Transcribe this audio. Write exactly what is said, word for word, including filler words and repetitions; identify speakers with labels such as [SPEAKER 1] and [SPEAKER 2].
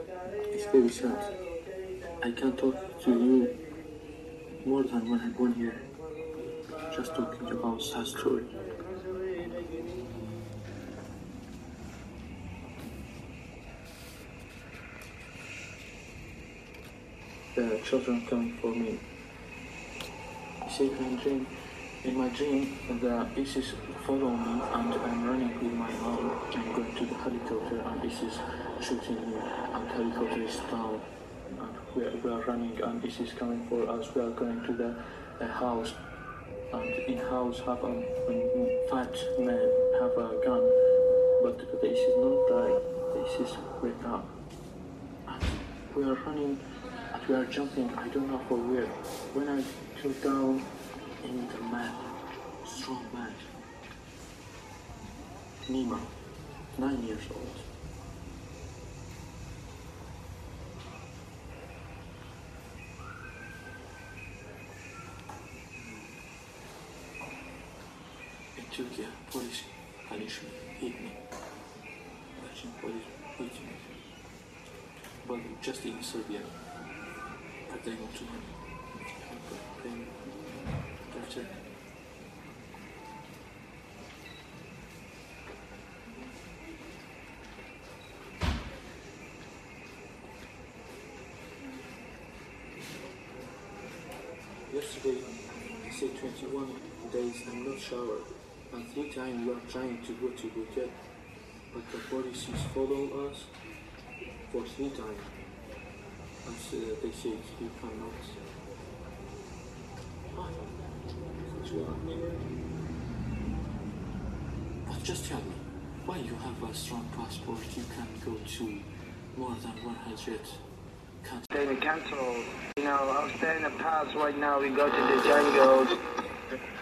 [SPEAKER 1] It's very sad. I can't talk to you more than one, one year. Just talking about sad story. The children coming for me. See, in dream, in my dream, the ISIS follow me and I'm running with my mom. I'm going to the helicopter and ISIS shooting me and helicopter is down. And we are, we are running and ISIS coming for us. We are going to the, the house and in house have a, a fat man have a gun, but the ISIS not die. The ISIS wake up. And we are running. And we are jumping, I don't know for where. When I go down in the map, strong man, Nima, nine years old. In Turkey, police punish me, hit me. Russian police hit me. But just in Serbia. But they want to know. Then, after. Yesterday, I said twenty-one days and not showered. And three times we are trying to go to Buket. But the police follow us for three times. And uh, they say you cannot. But just tell me, why you have a strong passport, you can go to more than one hundred countries?
[SPEAKER 2] Stay in the cancel. You know, I'll stay in the past right now. We go to the jungles.